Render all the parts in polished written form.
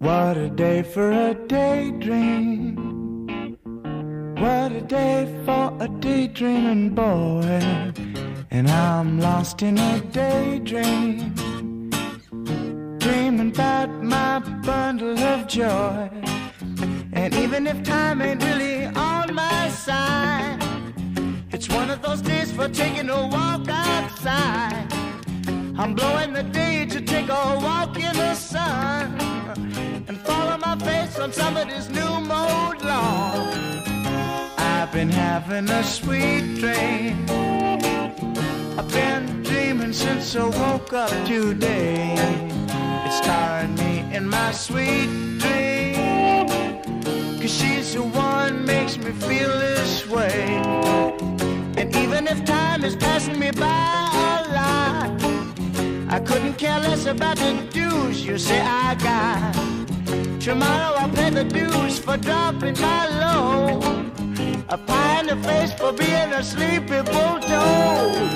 What a day for a daydream. What a day for a daydreaming boy. And I'm lost in a daydream, dreaming about my bundle of joy. And even if time ain't really on my side, it's one of those days for taking a walk outside. I'm blowing the day to take a walk in the sun and follow my face on somebody's new mode lawn. I've been having a sweet dream. I've been dreaming since I woke up today. It's starring me in my sweet dream, 'cause she's the one makes me feel this way. And even if time is passing me by a lot, I couldn't care less about the dues you say I got. Tomorrow I'll pay the dues for dropping my load, a pie in the face for being a sleepy bulldog.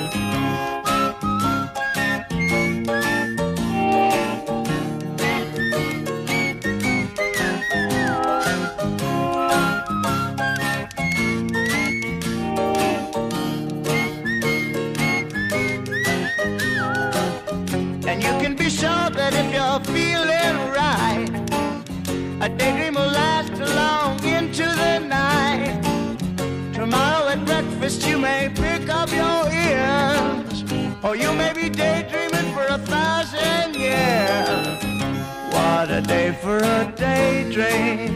And you can be sure that if you're feeling right, a daydream will last long into the night. Tomorrow at breakfast you may pick up your ears, or you may be daydreaming for 1,000 years. What a day for a daydream,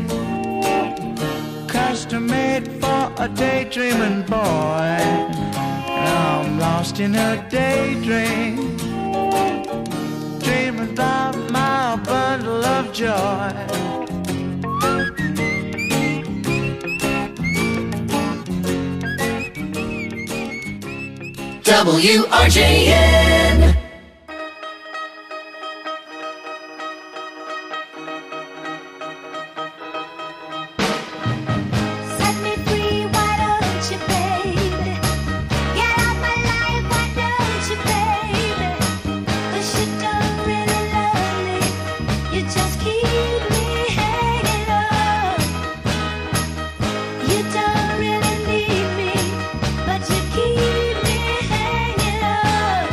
custom made for a daydreaming boy. And I'm lost in a daydream, dreaming about my bundle of joy. WRJN. Set me free, why don't you, baby? Get out my life, why don't you, baby? 'Cause you don't really love me, you just keep me hanging on. You don't really need me, but you keep me hanging on.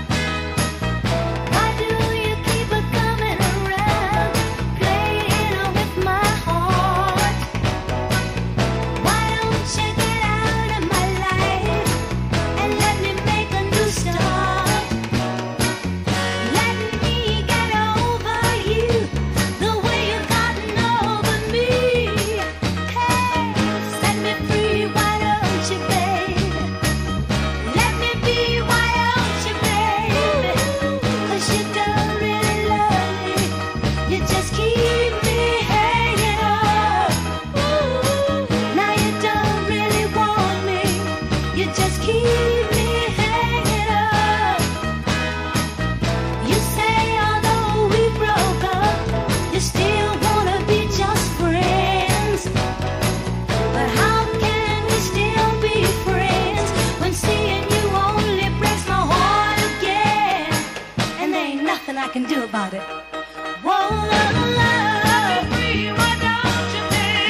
Why do you keep on coming around, playing with my heart? Why don't you get out of my life and let me make a new start? Let me get over you the way you've gotten over me. Hey, set me free, why don't you, baby? Let me be, why don't you, baby? 'Cause you don't really love me, you just keep me hanging on. Now you don't really want me, you just keep me hanging on. You say although we broke up, you still wanna be just friends. But how can we still be friends when seeing you only breaks my heart again? And there ain't nothing I can do about it. Whoa, la, la, la. Why don't you,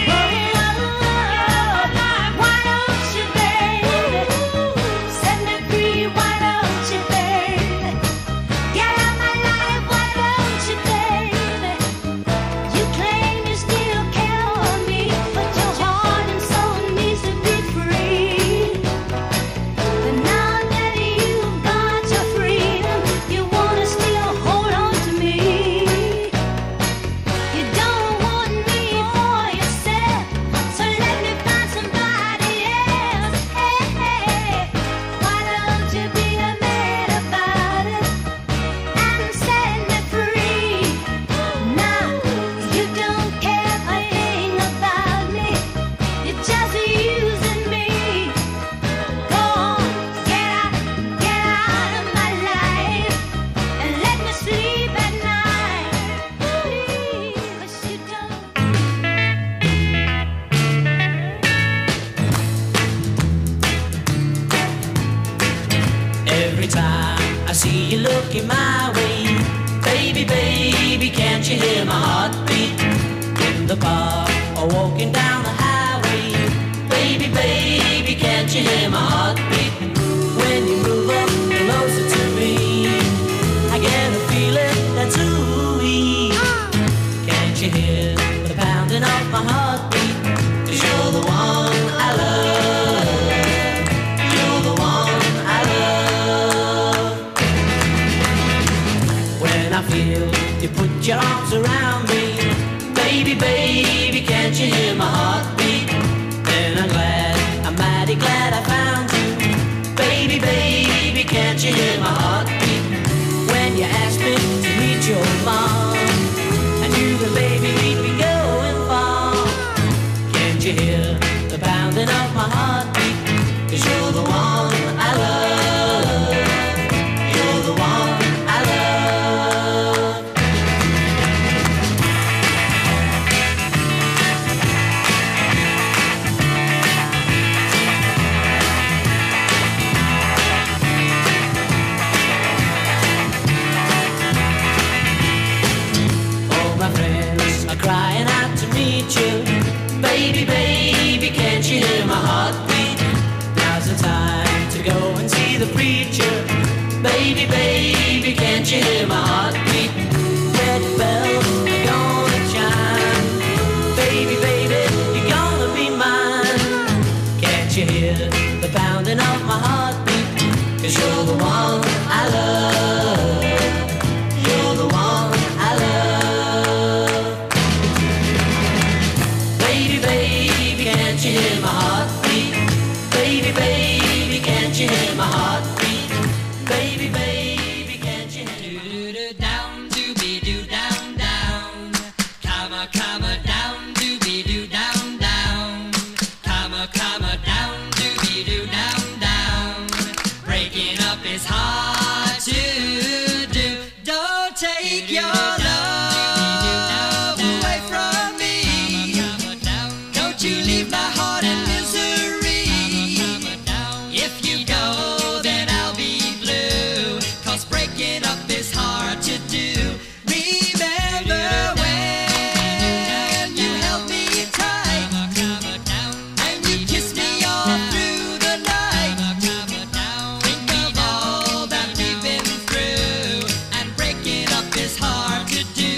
baby? Set me free, why don't you, baby? Get out my life, why don't you, baby? You claim you still care for me, but your heart and soul needs to be free. But now that you've got your freedom, you wanna still hold on to me. bar or walking down the highway. Baby, baby, can't you hear my heartbeat? When you move up closer to me, I get a feeling that's ooh-wee. Can't you hear the pounding of my heartbeat? 'Cause you're the one I love. You're the one I love. When I feel you put your arms around me, baby, baby, can't you hear my heartbeat? Then I'm mighty glad I found you. Baby, baby, can't you hear my heartbeat? When you asked me to meet your mom, I knew that baby we'd be going far. Can't you hear the pounding of my heartbeat? 'Cause you're the one I love. You're the one I love. All my friends are crying out to meet you. Baby, baby, can't you hear my heartbeat? Now's the time to go and see the preacher. Baby, baby, can't you hear my heartbeat? Red bells are gonna chime. Baby, baby, you're gonna be mine. Can't you hear the pounding of my heartbeat? 'Cause you're the one I love. You're the one I love. Baby, baby, can't you hear my heartbeat? Baby, baby, can't you hear my heartbeat? Baby, baby, can't you hear my heartbeat? Down, doobie-doo, down, down. Comma, down, doobie-doo, down, down. Comma, down, doobie-doo, down, down. Breaking up is hard to do. Don't take your love away from me. Don't you leave my heart in misery. If you go, then I'll be blue. 'Cause breaking up is hard to do. Remember when you held me tight and you kissed me all through the night. Think of all that we've been through, and breaking up is hard to do.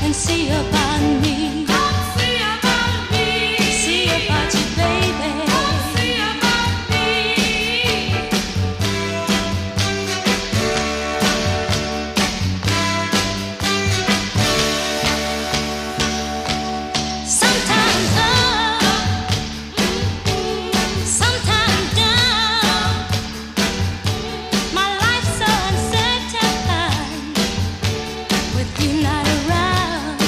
and see about me. See about me. See about you, baby. See about me. Sometimes up, sometimes down. My life's so uncertain with you not around.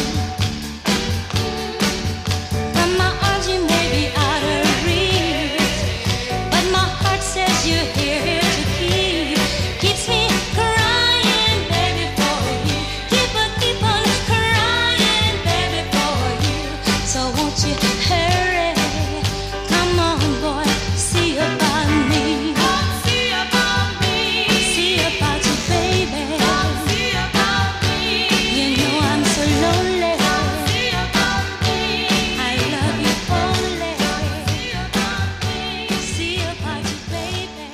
From my arms you may be out of reach, but my heart says you're here to keep. Keeps me crying, baby, for you. Keep on crying, baby, for you. So won't you hurry? Come on, boy, see about me. See about me. See about you, baby. See about me. You know I'm so lonely. See about me. I love you only. See about me. See about you, baby.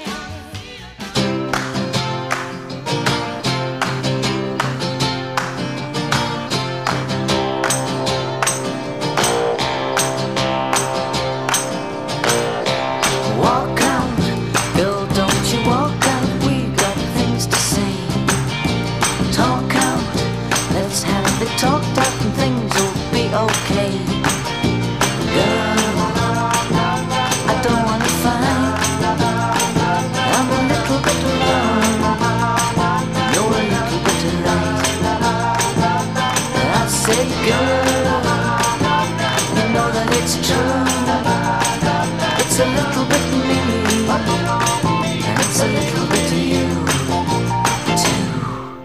Walk out, girl, don't you walk out. We got things to say. Talk out, let's have it talked out and things will be okay. Girl, I don't wanna fight. I'm a little bit alone. You're a little bit right. I say, girl, you know that it's true. It's a little bit me, and it's a little bit of you, too.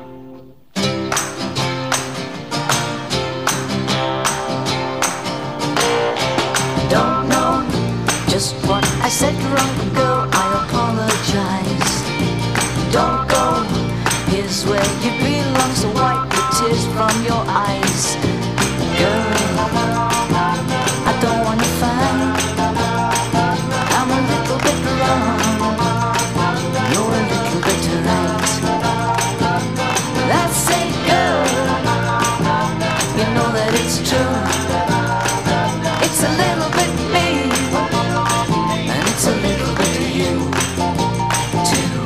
Don't know just what I said wrong, girl, I apologize. Don't go, here's where you belong, so wipe the tears from your eyes. Girl, I don't wanna fight. I'm a little bit wrong. You're a little bit right. That's it, girl. You know that it's true. It's a little bit me, and it's a little bit of you, too.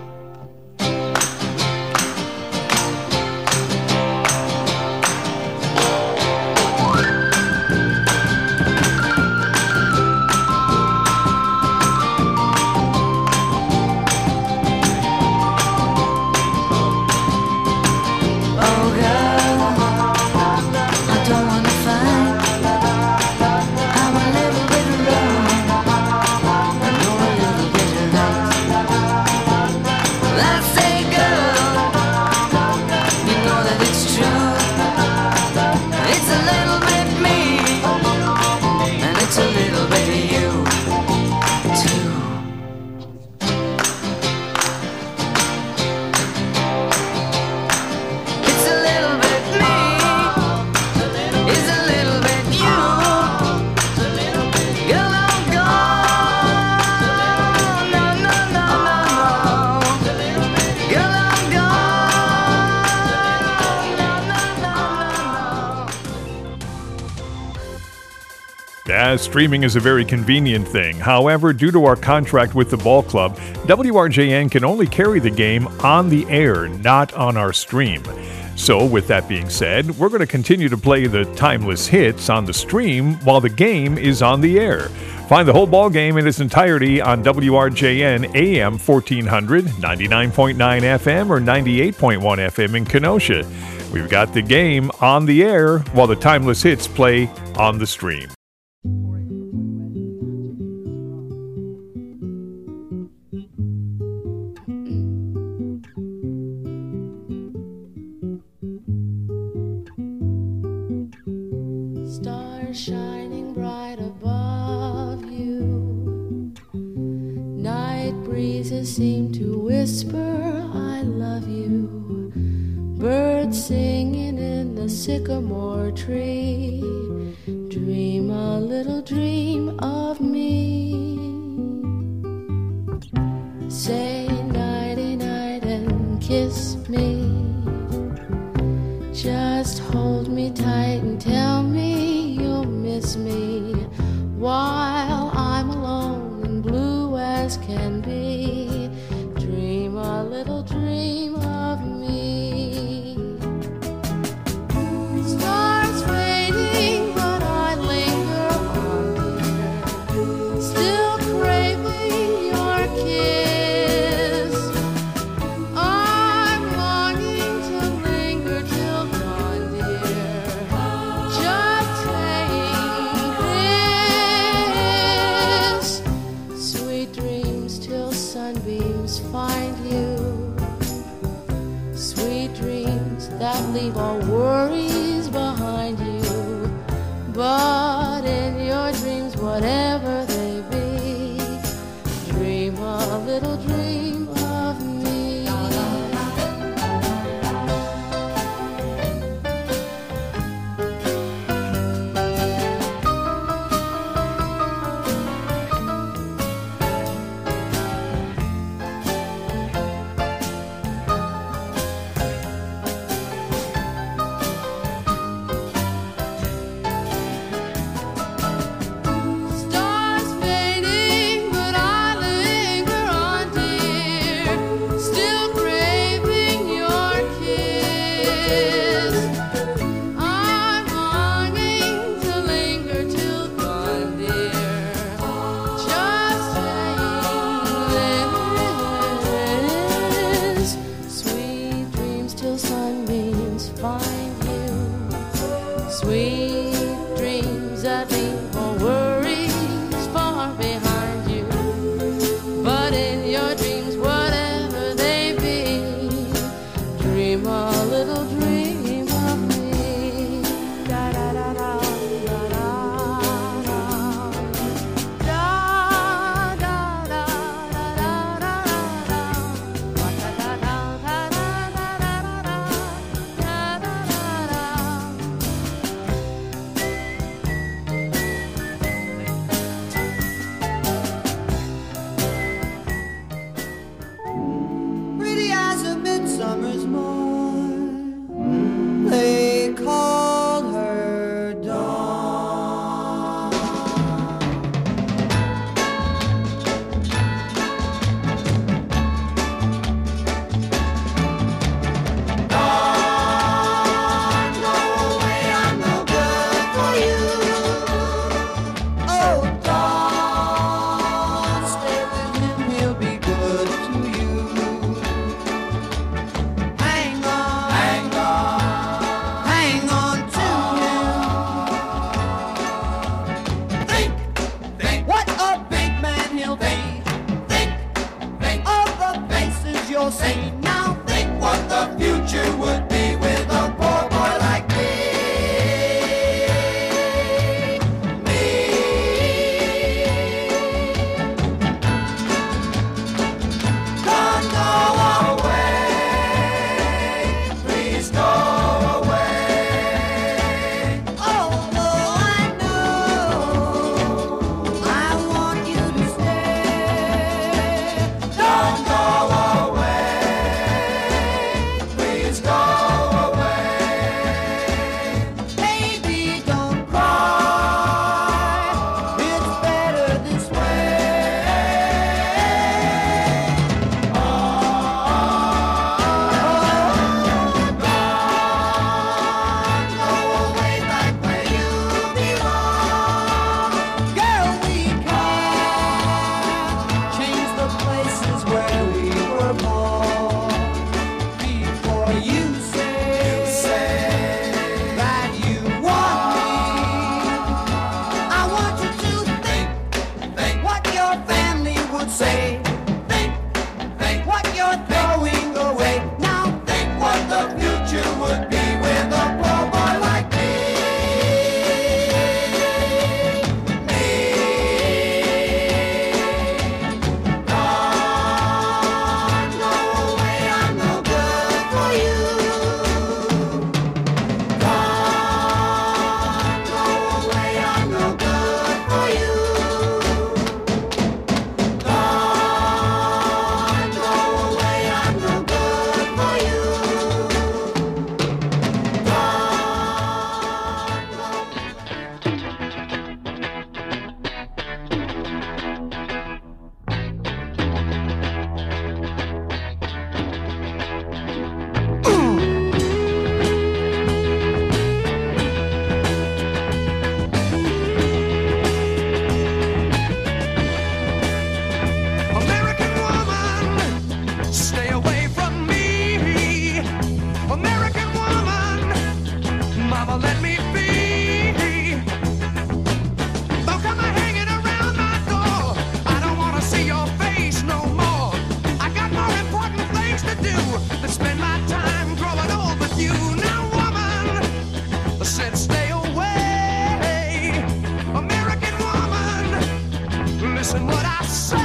Oh, girl, I don't wanna fight. I'm a little bit wrong, and you're a little bit right. That's it, girl. You know that it's true. It's a little bit me, and it's a little bit of you, too. It's a little bit me, it's a little bit you. Girl, I'm gone. No, no, no, no. Girl, I'm gone. No, no, no, no. Yeah, streaming is a very convenient thing. However, due to our contract with the ball club, WRJN can only carry the game on the air, not on our stream. So, with that being said, we're going to continue to play the timeless hits on the stream while the game is on the air. Find the whole ball game in its entirety on WRJN AM 1400, 99.9 FM, or 98.1 FM in Kenosha. We've got the game on the air while the timeless hits play on the stream. Stars shining bright above you. Night breezes seem to whisper, I love you. Birds singing in the sycamore tree. Dream a little dream of me. Say nighty night and kiss me. Just Just hold me tight and tell me you'll miss me while I'm alone and blue as can be. Dream a little dream of me. Stars fading, but I linger on, dear, still craving your kiss. I'm longing to linger till dawn, dear, just saying this. Sweet dreams till sunbeams find you. Sweet dreams that leave all worries behind you. But in your dreams, whatever they be, dream a little dream of me. Stars fading, but I linger on, dear, still craving your kiss. I'm longing to linger till dawn, dear, just saying this. Sweet dreams till sunbeams find you. Sweet dreams that leave all worries far behind you. But in your dreams, whatever they be, dream a little dream of me. Da da da da da da da. Da da da da da da da. Da da da da da da da da. Da da da da. Mama, let me be. Don't come hanging around my door. I don't want to see your face no more. I got more important things to do than spend my time growing old with you. Now, woman, said stay away. American woman, listen what I say.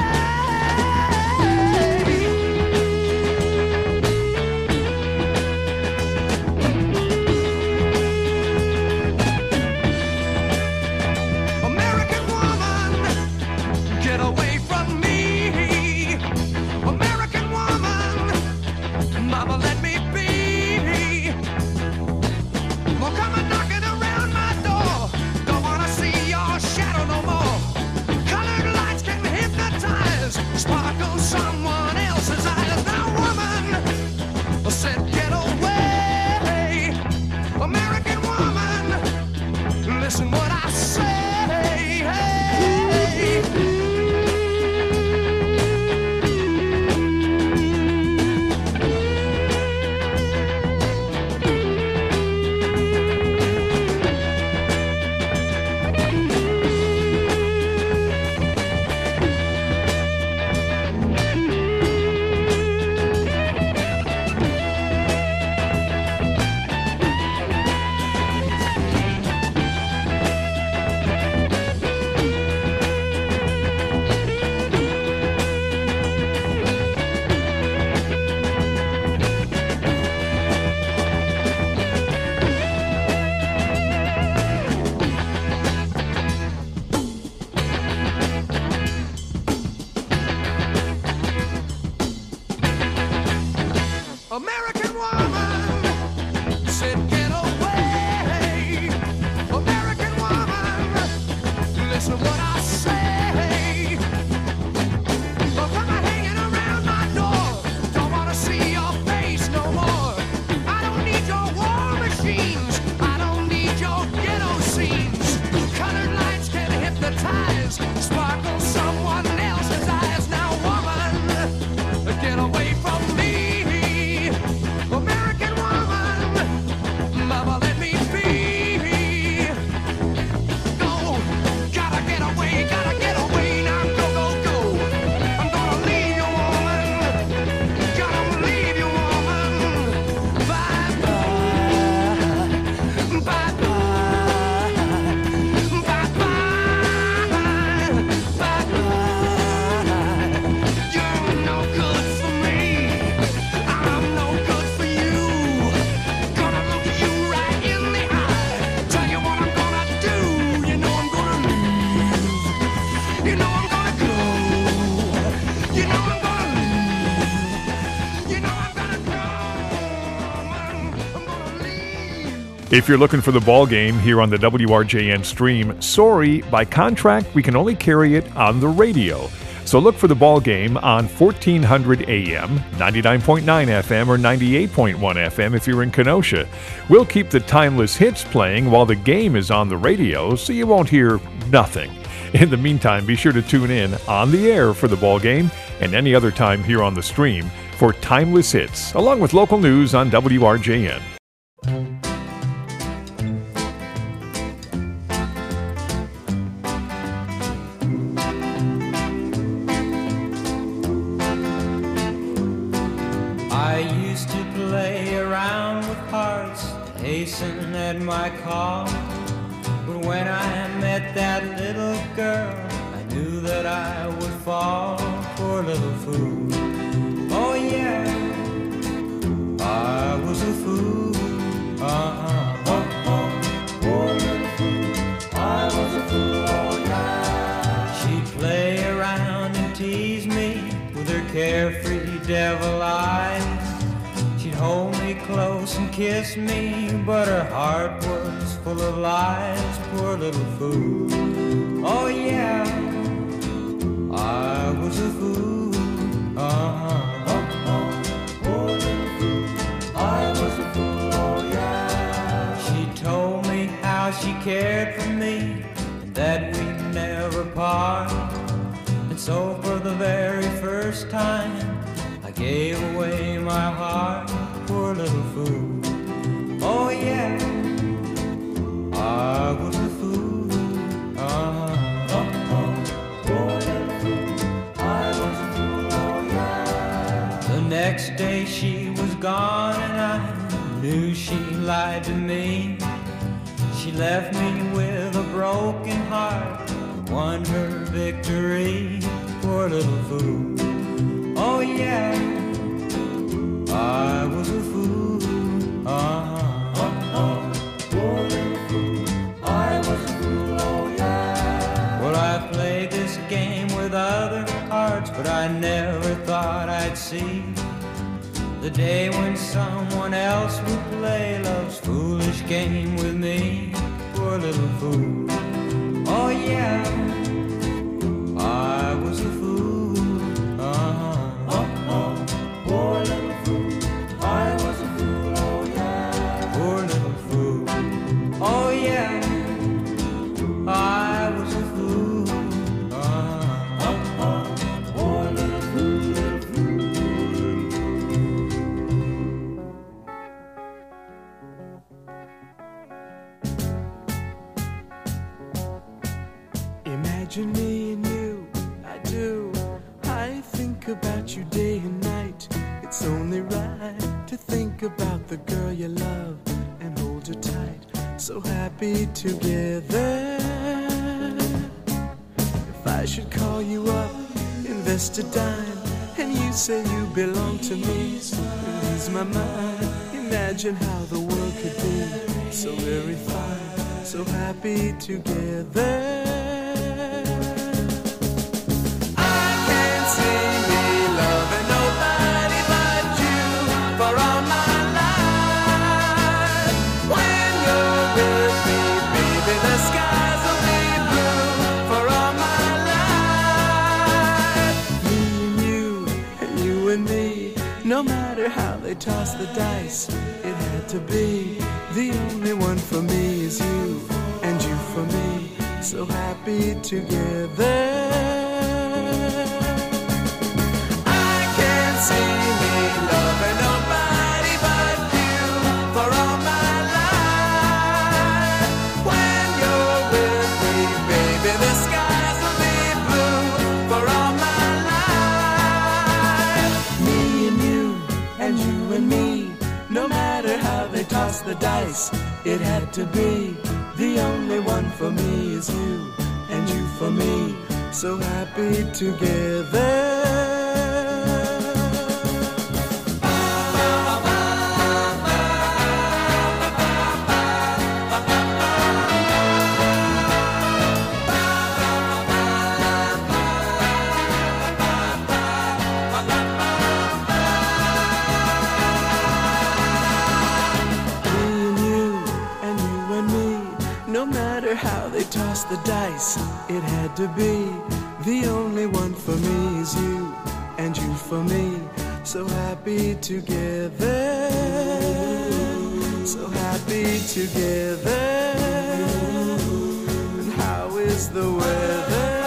American woman, get away from me. American woman, mama, let me be. Well, come on knocking around my door. Don't wanna see your shadow no more. Colored lights can hypnotize, sparkle someone else's eyes. Now, woman, said get away. American woman, listen what I say. American woman, said get away. American woman, listen what I say. Well, come on hanging around my door. Don't wanna see your face no more. I don't need your war machines. I don't need your ghetto scenes. Colored lights can hypnotize, sparkle someone else's eyes. Now, woman, get away from me. American woman, mama, let me be. Go, gotta get away now. Go, go, go. I'm gonna leave you, woman. Gotta leave you, woman. Bye bye, bye bye, bye bye, bye bye. You're no good for me. I'm no good for you. Gonna look you right in the eye. Tell you what I'm gonna do. You know I'm gonna leave. You know I'm gonna go. You know I'm gonna leave. You know I'm gonna go. I'm gonna leave. If you're looking for the ball game here on the WRJN stream, sorry, by contract, we can only carry it on the radio. So look for the ball game on 1400 AM, 99.9 FM, or 98.1 FM if you're in Kenosha. We'll keep the timeless hits playing while the game is on the radio, so you won't hear nothing. In the meantime, be sure to tune in on the air for the ball game and any other time here on the stream for timeless hits, along with local news on WRJN. I used to play around with hearts, hasten at my call. But when I met that little girl, I knew that I would fall. Poor little fool. Oh yeah, I was a fool. Poor little fool. I was a fool. Oh yeah. She'd play around and tease me with her carefree devil eyes. She'd hold me close and kiss me, but her heart was full of lies. Poor little fool. Oh yeah, I was a fool. Poor little fool. I was a fool. Oh yeah. She told me how she cared for me and that we'd never part. And so for the very first time I gave away my heart. Poor little fool. Oh yeah, knew she lied to me. She left me with a broken heart, won her victory. Poor little fool. Oh yeah, I was a fool. Poor little fool. I was a fool. Oh yeah. Well, I played this game with other hearts, but I never thought I'd see the day when someone else would play love's foolish game with me. Poor little fool. Oh yeah, I was a fool. Poor little fool. I was a fool. Oh yeah. Poor little fool. Oh yeah, I was a fool. Poor little fool, little fool, little fool. Imagine me and you, I do. I think about you day and night. It's only right to think about the girl you love and hold her tight. So happy together. If I should call you up, invest a dime, and you say you belong to me, release my mind. Imagine how the world could be so very fine, so happy together. No matter how they toss the dice, it had to be. The only one for me is you, and you for me, so happy together. I can't see me loving nobody but you for all my life. When you're with me, baby, the skies will be blue for all my life. Me and you, and you and me, no matter how they toss the dice, it had to be. The only one for me is you, and you for me, so happy together. How they toss the dice, it had to be. The only one for me is you, and you for me, so happy together, so happy together. And how is the weather?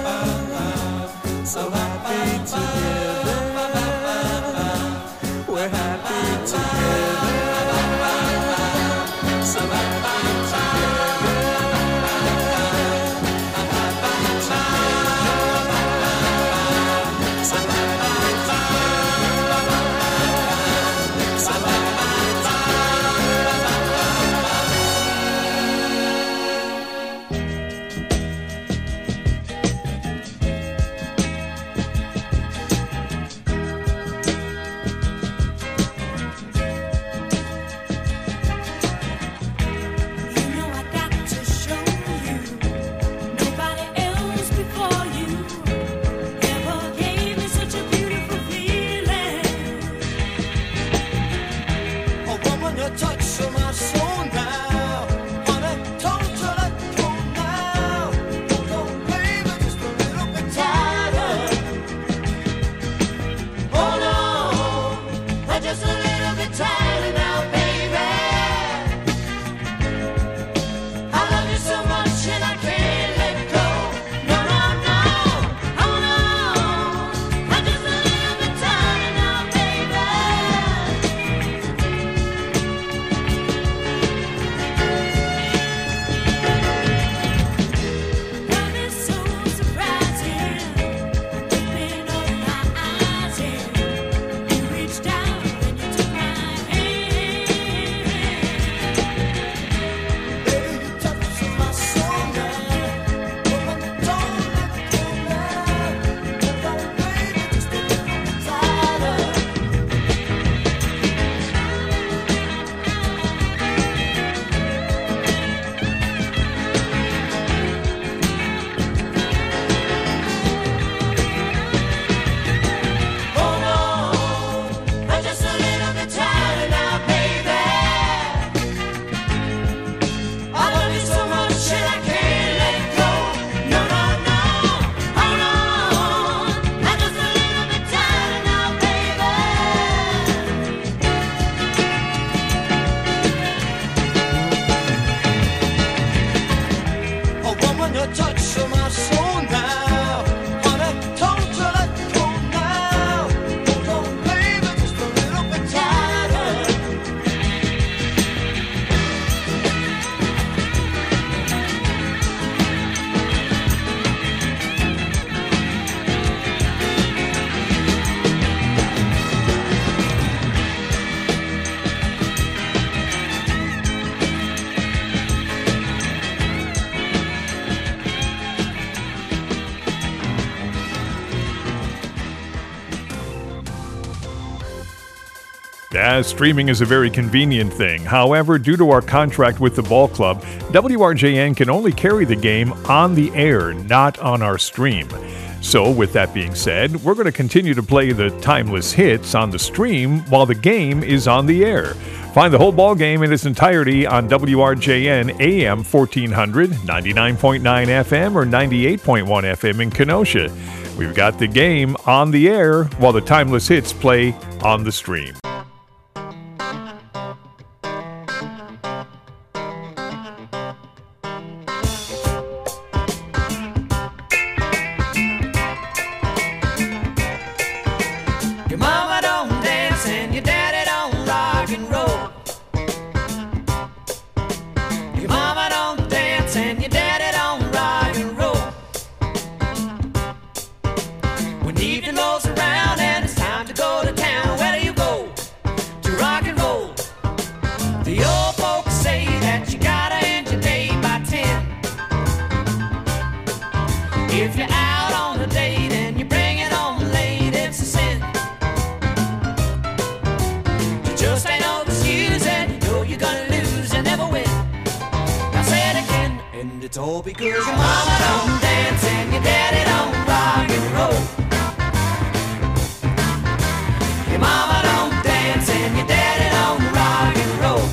So happy together, we're happy together, so happy together. Yeah, streaming is a very convenient thing. However, due to our contract with the ball club, WRJN can only carry the game on the air, not on our stream. So, with that being said, we're going to continue to play the timeless hits on the stream while the game is on the air. Find the whole ball game in its entirety on WRJN AM 1400, 99.9 FM, or 98.1 FM in Kenosha. We've got the game on the air while the timeless hits play on the stream. Your mama don't dance and your daddy don't rock and roll. Your mama don't dance and your daddy don't rock and roll. When evening rolls around and it's time to go to town, where do you go? To rock and roll. The old folks say that you gotta end your day by 10. If you're out on a date and you bring it home late, it's a sin. You just ain't no excuse and you know you're gonna lose and never win. I say it again, and it's all because your mama don't dance and your daddy don't rock and roll. Your mama don't dance and your daddy don't rock and roll.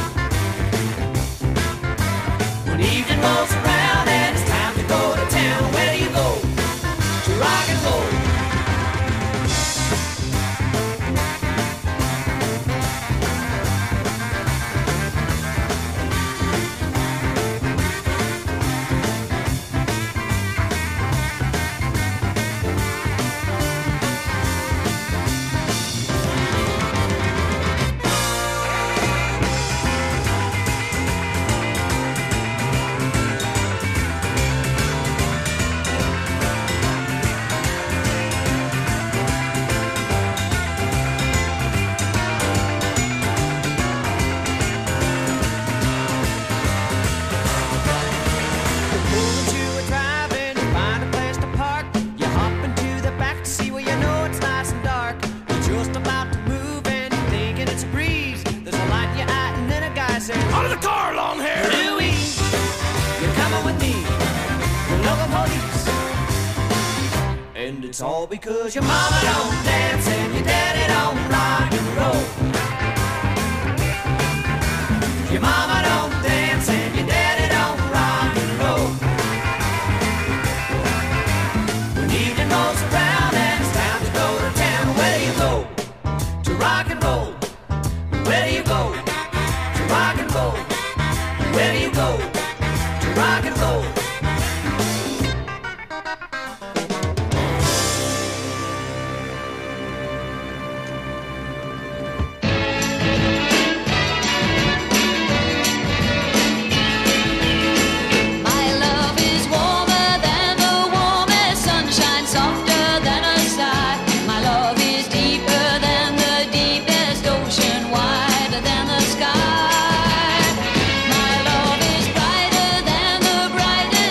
When evening rolls around and it's time to go to town, where do you go? To rock and roll. It's all because your mama don't dance and your daddy don't rock and roll. Your mama don't dance and your daddy don't rock and roll. When evening rolls around and it's time to go to town, where do you go? To rock and roll. Where do you go? To rock and roll. Where do you go? To rock and roll. Brighter than the brightest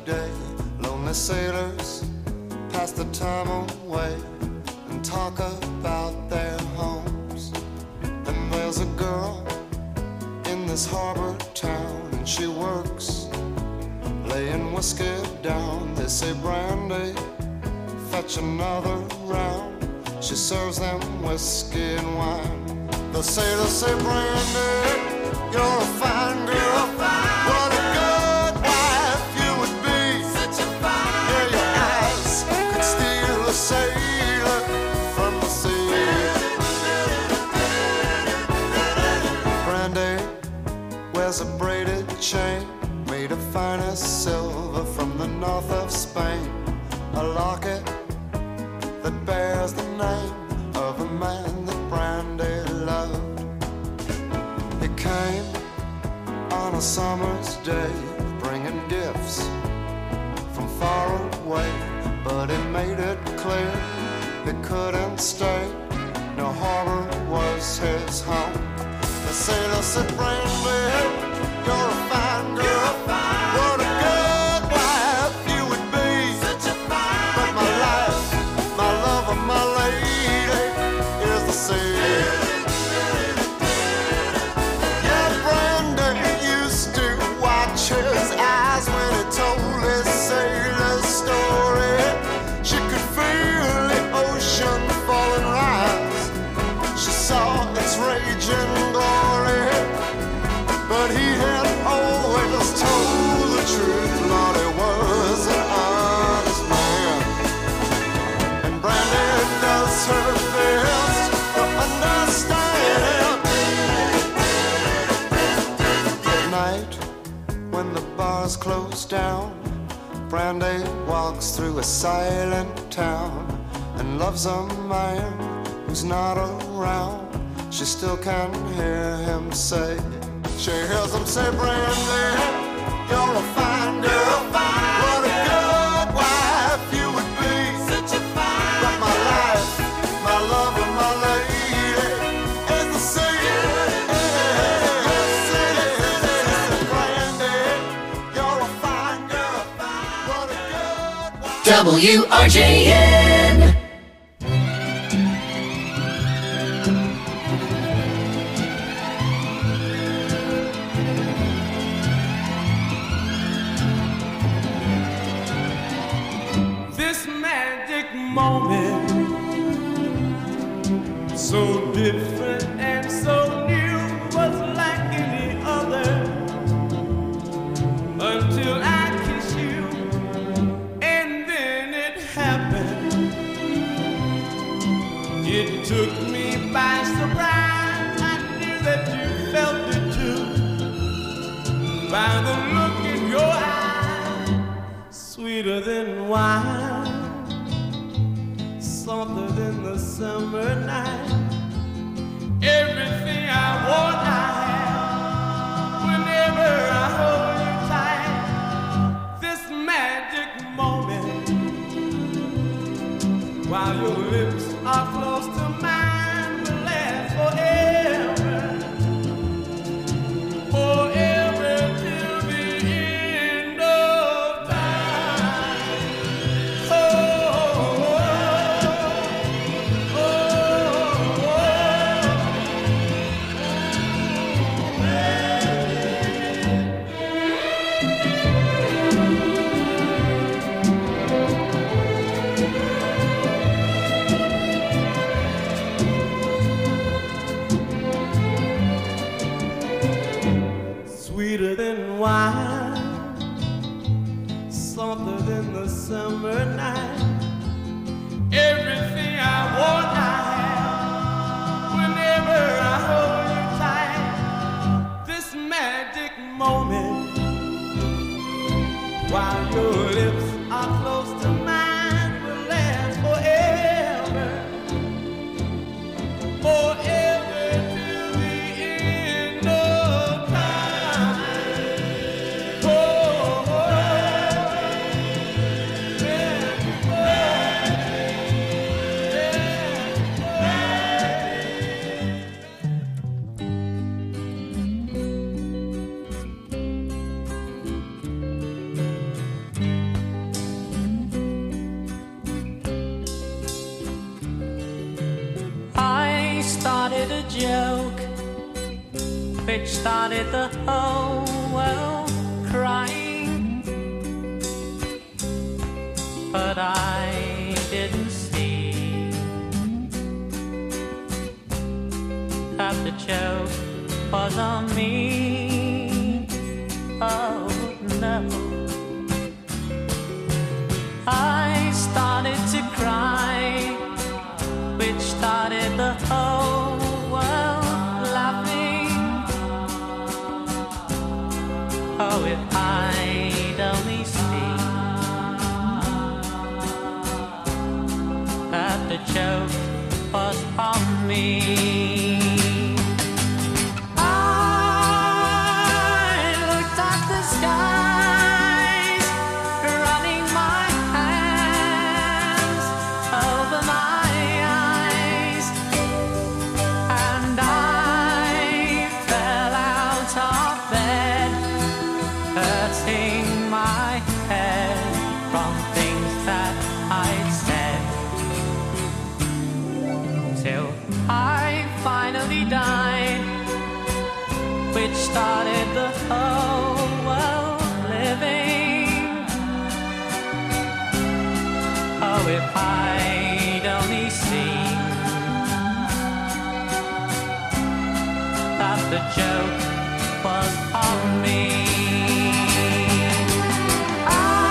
day. Lonely sailors pass the time away and talk about their homes. And there's a girl in this harbor town, and she works laying whiskey down. They say, Brandy, fetch another round. She serves them whiskey and wine. The sailors say, Brandy, you're a fine girl. What a good wife you would be. Such a fine. Yeah, your eyes could steal a sailor from the sea. Brandy wears a braided chain made of finest silver from the north of Spain. A locket that bears the name of a man that Brandy loved. He came on a summer's day, bringing gifts from far away, but he made it clear he couldn't stay. No harbor was his home. The sailor said, Brandy, you're a fine girl. What a good wife you would be. Such a fine. But my life, my love, and my lady is the sea. Yeah, Brandy used to watch his eyes when he told his sailor story. She could feel the ocean fall and rise. She saw its raging glory. But he had always told the truth. Lord, he was an honest man. And Brandy does her best to understand. At night, when the bars close down, Brandy walks through a silent town and loves a man who's not around. She still can hear him say, she hears him say, Brandy, you're a fine girl. What a good wife you would be. Such a fine. But my life, my love, and my lady is the sea. Brandy, you're a fine girl. What a good wife. WRJN. Moment, so different and so new, was like any other until I kissed you, and then it happened. It took me by surprise. I knew that you felt it too, by the look in your eye, sweeter than wine, softer than the summer night. Everything I want, I have. Whenever I hold you tight, this magic moment, while your lips are close to mine, will last forever, forever till the end of time. Sweeter than wine, softer than the summer night. Everything I want, I have. Whenever I hold you tight, this magic moment, while your lips are close to mine, will last forever, forever till the end of time. Yeah. joke which started the whole world crying, but I didn't see that the joke was on me. Oh no, I started to cry, which started the whole world laughing. Oh, if I'd only seen that the joke was on me. I looked at the skies, running my hands over my eyes, and I fell out of bed, hurting my head from things that I'd said, till I finally died, which started the whole world living. Oh, if I'd only seen that the joke was on me. I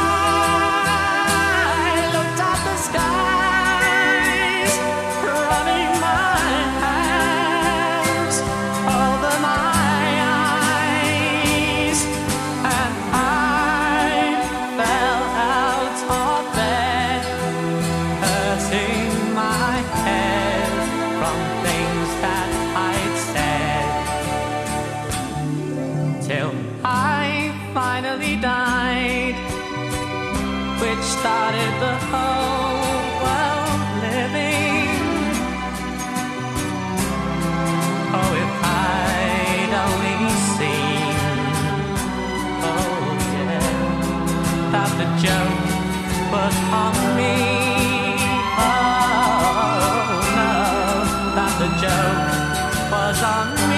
looked at the skies, running my hands over my eyes, and I fell out of bed, hurting my head from things that I'd said, till I finally died, which started the whole world living. Oh, if I'd only seen, oh yeah, that the joke was on me. Oh no, that the joke was on me.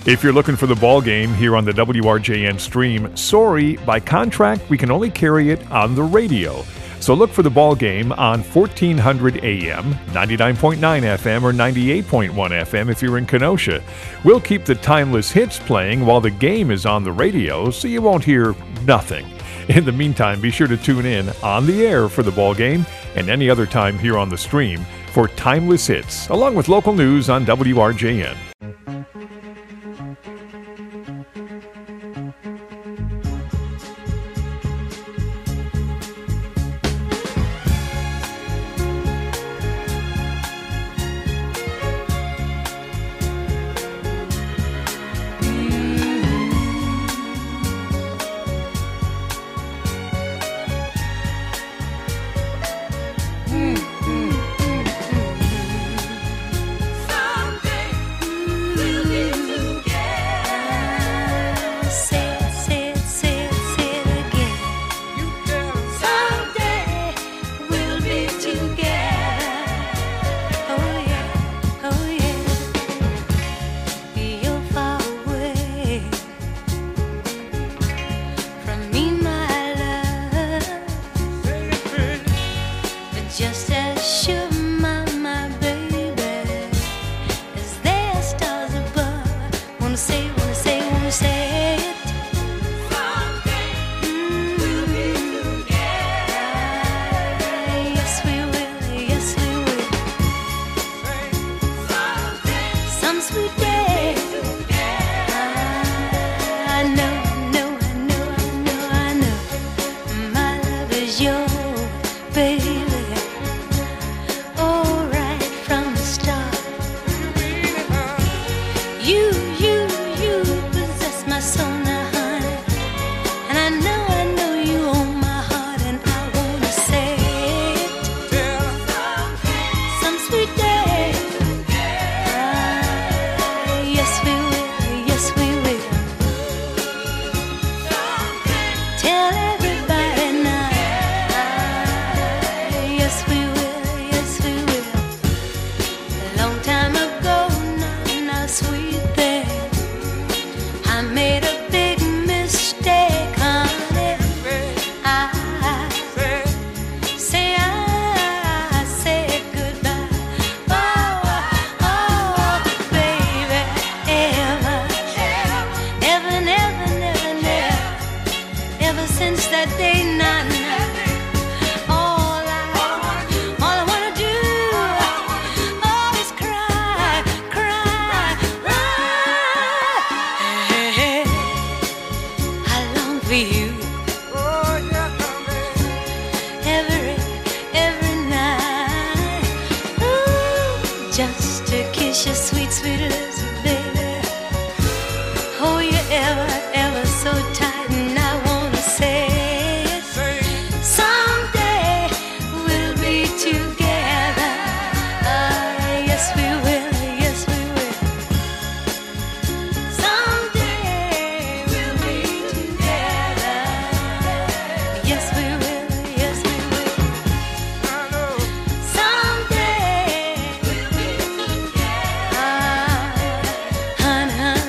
If you're looking for the ball game here on the WRJN stream, sorry, by contract, we can only carry it on the radio. So look for the ball game on 1400 AM, 99.9 FM, or 98.1 FM if you're in Kenosha. We'll keep the timeless hits playing while the game is on the radio, so you won't hear nothing. In the meantime, be sure to tune in on the air for the ball game and any other time here on the stream for timeless hits, along with local news on WRJN. Just as sure, my baby, as there are stars above. Wanna say it. Someday we'll be together. Yes, we will. Someday, some sweet day. I know. My love is yours, baby. You possess my soul now, honey. And I know you own my heart, and I wanna say it. Some sweet day. Yes, we will. Tell everybody now. Yes, we will. A long time ago, now, sweet thing. I made a big mistake, honey. I said goodbye. Oh, baby, ever since that day, all I wanna do is cry. I long for you. Every night. Ooh, just to kiss your sweet lips, baby. Oh, you're ever so tight, and I wanna say it. Someday we'll be together. Yes, we will. Someday we'll be together. Yes, we will. Someday we'll be together. Honey.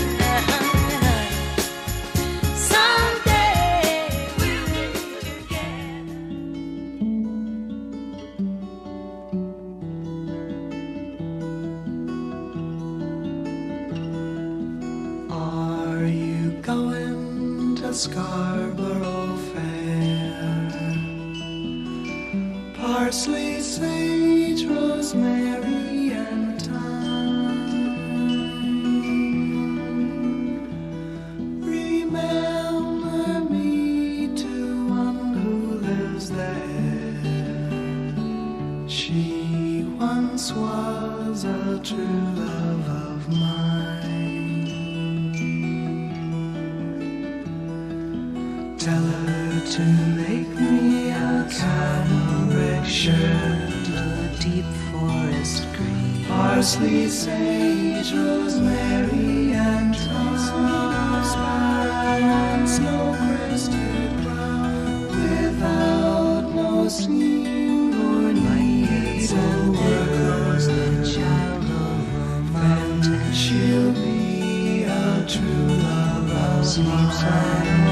Someday we'll be together. Are you going to Scarborough Fair? Parsley, sage, rosemary, and thyme. Remember me to one who lives there. She once was a true love of mine. Tell her to make me a cambric shirt, a deep forest green, parsley, sage, rosemary, and thyme, snow-crested brown, without no seam or needs, and workers the child of romance. She'll be sleeps and